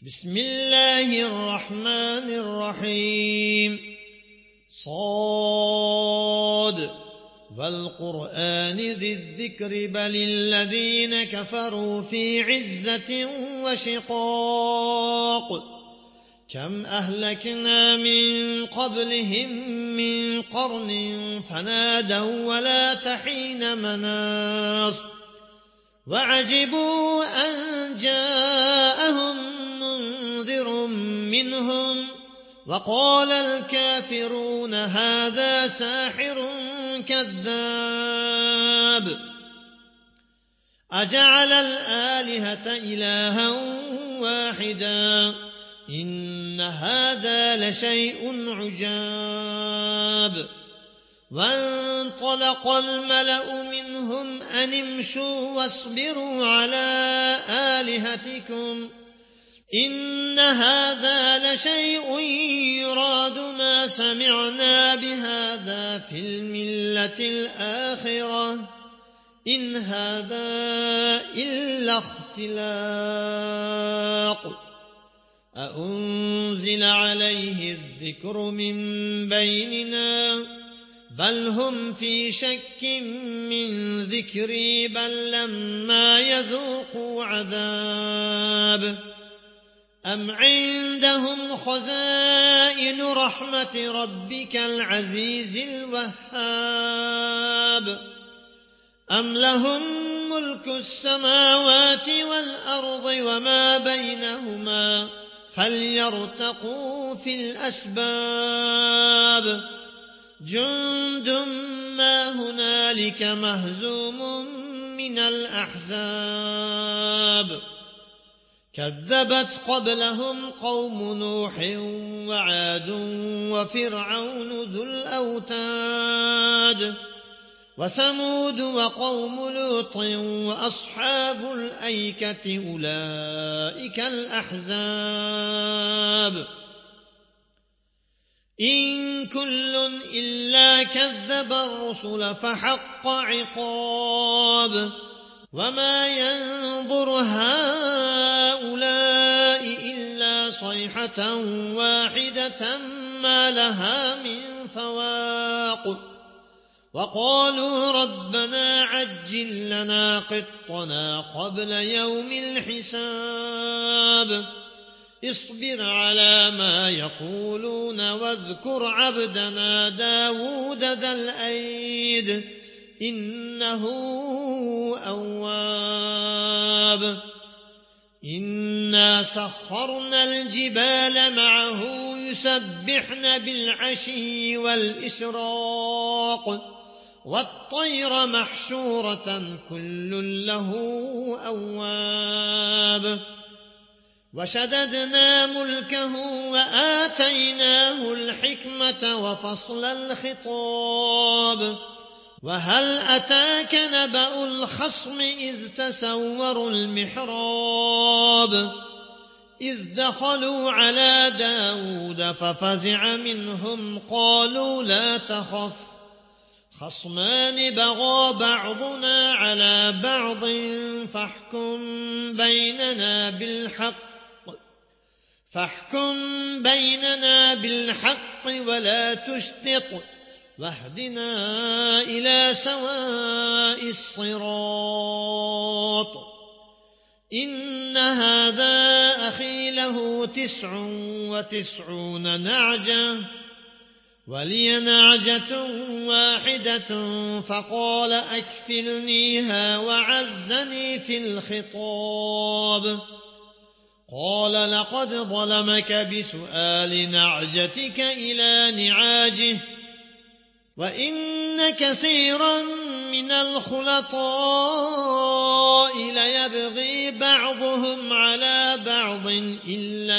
بسم الله الرحمن الرحيم صاد والقرآن ذي الذكر بل الذين كفروا في عزة وشقاق كم أهلكنا من قبلهم من قرن فنادوا ولا تحين مناص وعجبوا أن جاءهم منذر منهم وقال الكافرون هذا ساحر كذاب أجعل الآلهة إلها واحدا إن هذا لشيء عجاب وانطلق الملأ منهم أن امشوا واصبروا على آلهتكم إن هذا لشيء يراد ما سمعنا بهذا في الملة الآخرة إن هذا إلا اختلاق أأنزل عليه الذكر من بيننا بل هم في شك من ذكري بل لما يذوقوا عذاب أم عندهم خزائن رحمة ربك العزيز الوهاب أم لهم ملك السماوات والأرض وما بينهما فليرتقوا في الأسباب جند ما هنالك مهزوم من الأحزاب كذبت قبلهم قوم نوح وعاد وفرعون ذو الأوتاد وثمود وقوم لوط وأصحاب الأيكة أولئك الأحزاب إن كل إلا كذب الرسل فحق عقاب وما ينظر هؤلاء إلا صيحة واحدة ما لها من فواق وقالوا ربنا عجل لنا قطنا قبل يوم الحساب اصبر على ما يقولون واذكر عبدنا داود ذا الأيد إنه أواب إنا سخرنا الجبال معه يسبحن بالعشي والإشراق والطير محشورة كل له أواب وشددنا ملكه وآتيناه الحكمة وفصل الخطاب وهل أتاك نبأ الخصم إذ تسوروا المحراب إذ دخلوا على داود ففزع منهم قالوا لا تخف خصمان بغى بعضنا على بعض فاحكم بيننا بالحق ولا تشطط واهدنا إلى سواء الصراط إن هذا أخي له 99 نعجة ولي نعجة واحدة فقال أكفلنيها وعزني في الخطاب قال لقد ظلمك بسؤال نعجتك إلى نعاجه وإن كثيرا من الخلطاء ليبغي بعضهم على بعض إلا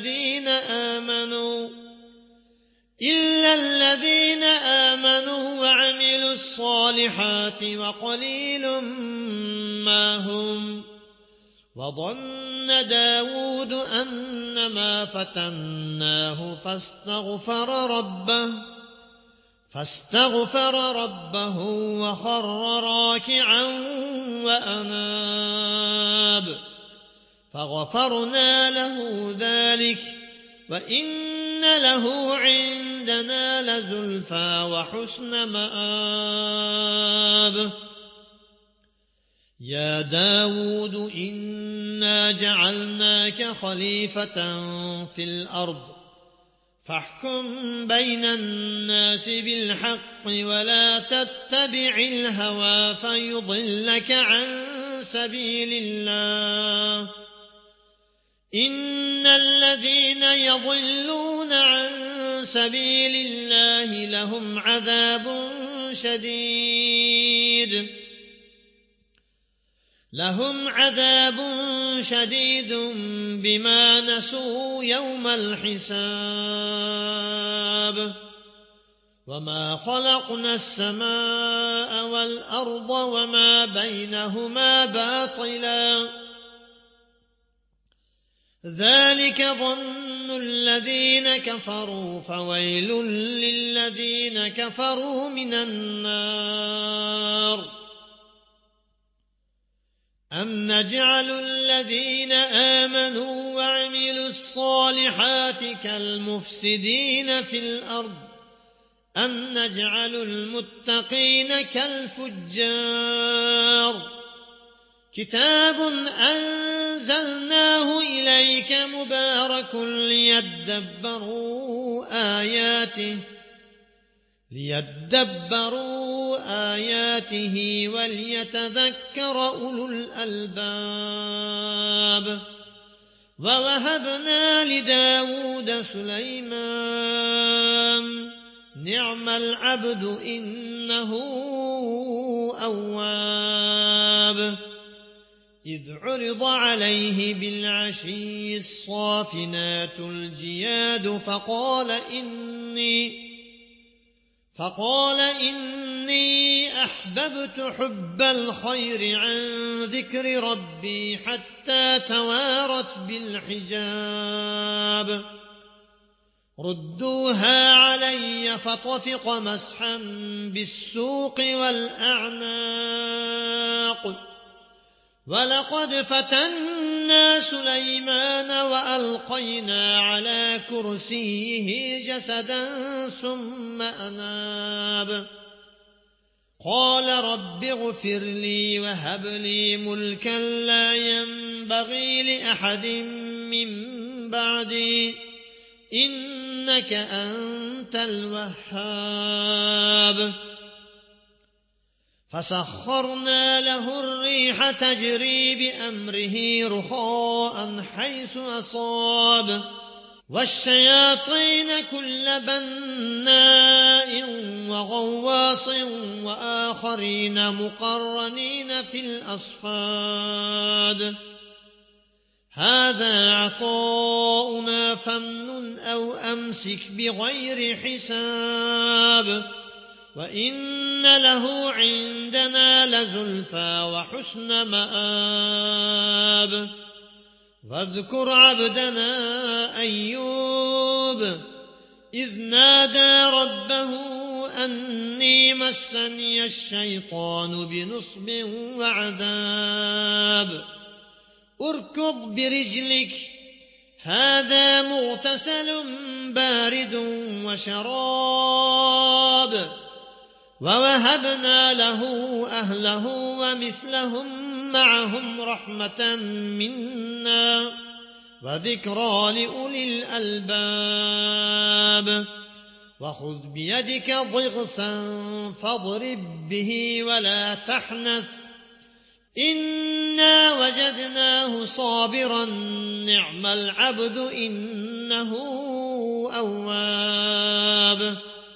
الذين آمنوا وعملوا الصالحات وقليل ما هم وظن داود أنما فتناه فاستغفر ربه وخر راكعا وأناب فغفرنا له ذلك وإن له عندنا لزلفى وحسن مآب يا داود إنا جعلناك خليفة في الأرض فاحكم بين الناس بالحق ولا تتبع الهوى فيضلك عن سبيل الله إن الذين يضلون عن سبيل الله لهم عذاب شديد بما نسوا يوم الحساب وما خلقنا السماء والأرض وما بينهما باطلا ذلك ظن الذين كفروا فويل للذين كفروا من النار أم نجعل الذين آمنوا وعملوا الصالحات كالمفسدين في الأرض أم نجعل المتقين كالفجار كتاب أنزلناه إليك مبارك ليدبروا آياته وليتذكر أولو الألباب ووهبنا لداود سليمان نعم العبد إنه أواب إذ عرض عليه بالعشي الصافنات الجياد فقال إني أحببت حب الخير عن ذكر ربي حتى توارت بالحجاب ردوها علي فطفق مسحا بالسوق والأعناق ولقد فتنا سليمان وألقينا على كرسيه جسدا ثم أناب قال رب اغفر لي وهب لي ملكا لا ينبغي لأحد من بعدي إنك أنت الوهاب فسخرنا له الريح تجري بأمره رخاء حيث أصاب والشياطين كل بناء وغواص وآخرين مقرنين في الأصفاد هذا عطاؤنا فامنن أو أمسك بغير حساب وإن له عندنا لزلفى وحسن مآب واذكر عبدنا أيوب إذ نادى ربه أني مسني الشيطان بنصب وعذاب اركض برجلك هذا مغتسل بارد وشراب ووهبنا له أهله ومثلهم معهم رحمة منا وذكرى لأولي الألباب وخذ بيدك ضغثا فاضرب به ولا تحنث إنا وجدناه صابرا نعم العبد إنه أواب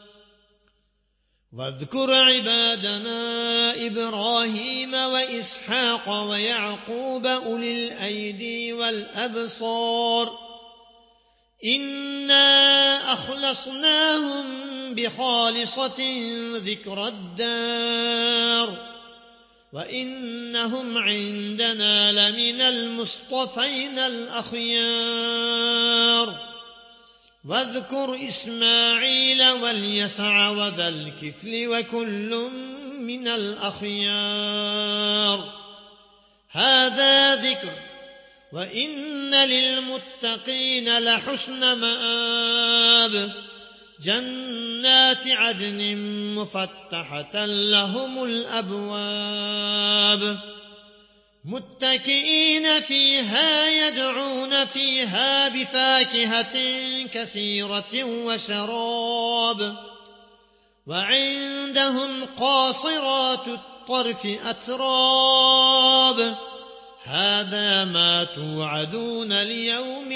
واذكر عبادنا إبراهيم وإسحاق ويعقوب أولي الأيدي والأبصار إنا أخلصناهم بخالصة ذكر الدار وإنهم عندنا لمن المصطفين الأخيار واذكر إسماعيل واليسع وذا الكفل وكل من الأخيار هذا ذكر وإن للمتقين للمتقين لحسن مآب جنات عدن مفتحة لهم الأبواب متكئين فيها يدعون فيها بفاكهة كثيرة وشراب وعندهم قاصرات الطرف أتراب هذا ما توعدون ليوم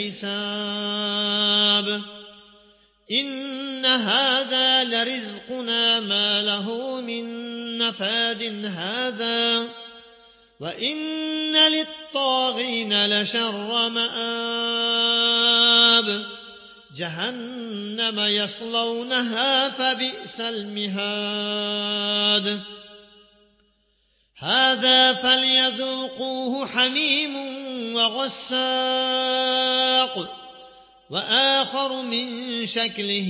الحساب إن هذا لرزقنا ما له من نفاد هذا وإن للطاغين لشر مآب جهنم يصلونها فبئس المهاد هذا فليذوقوه حميم وغساق وآخر من شكله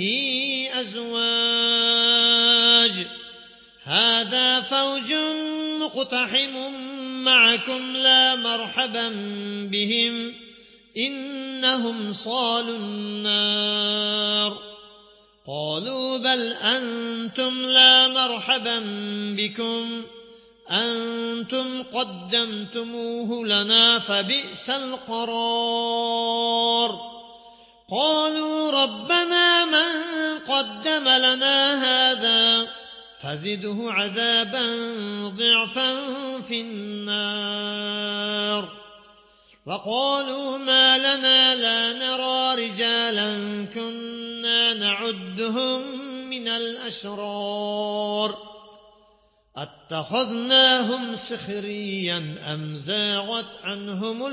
أزواج هذا فوج مقتحم معكم لا مرحبا بهم إنهم صالوا النار قالوا بل أنتم لا مرحبا بكم أنتم قدمتموه لنا فبئس القرار قالوا ربنا من قدم لنا هذا فزده عذابا ضعفا في النار وقالوا ما لنا لا نرى رجالا كنا نعدهم من الأشرار أتخذناهم سخريا أم زاغت عنهم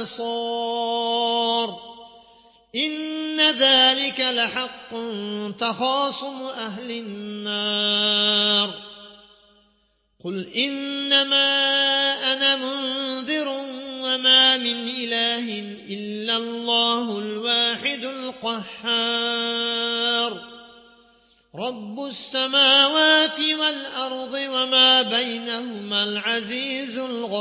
الأبصار إن ذلك لحق تخاصم أهل النار قل إنما أنا منذر وما من إله إلا الله الواحد القهار رب السماوات والأرض وما بينهما العزيز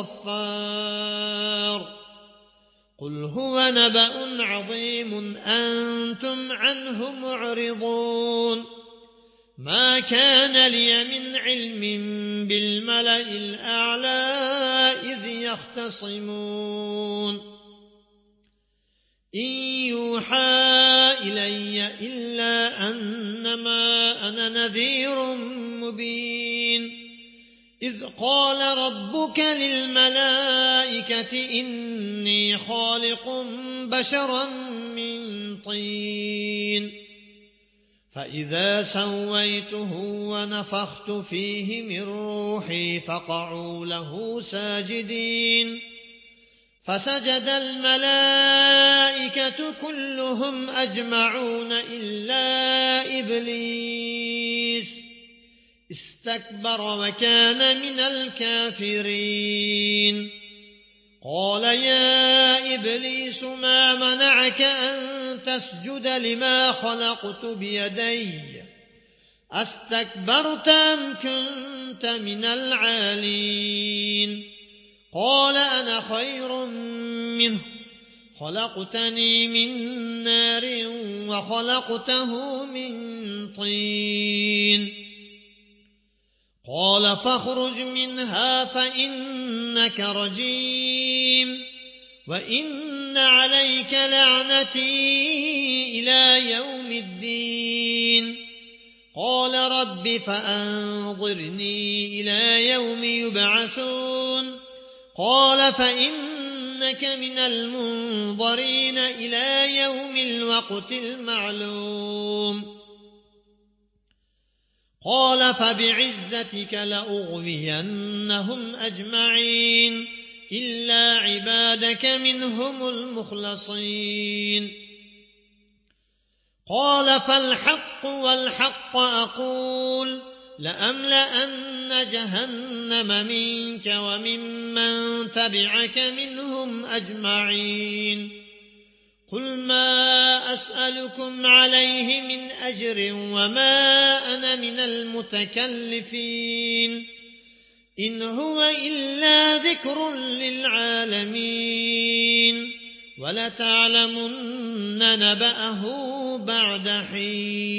الغفار قل هو نبأ عظيم أنتم عنه معرضون ما كان لي من علم بالملأ الأعلى إذ يختصمون إن يوحى إلي إلا أنما أنا نذير مبين إذ قال ربك للملائكة إني خالق بشرا من طين فإذا سويته ونفخت فيه من روحي فقعوا له ساجدين فسجد الملائكة كلهم أجمعون إلا إبليس استكبر وكان من الكافرين قال يا إبليس ما منعك أن تسجد لما خلقت بيدي أستكبرت أم كنت من العالين قال أنا خير منه خلقتني من نار وخلقته من طين قال فاخرج منها فإنك رجيم وإن عليك لعنتي إلى يوم الدين قال رب فأنظرني إلى يوم يبعثون قال فإنك من المنظرين إلى يوم الوقت المعلوم قال فبعزتك لأغوينهم أجمعين إلا عبادك منهم المخلصين قال فالحق والحق أقول لأملأن جهنم منك وممن تبعك منهم أجمعين قل ما أسألكم عليه من أجر وما أنا من المتكلفين إن هو إلا ذكر للعالمين ولتعلمن نبأه بعد حين.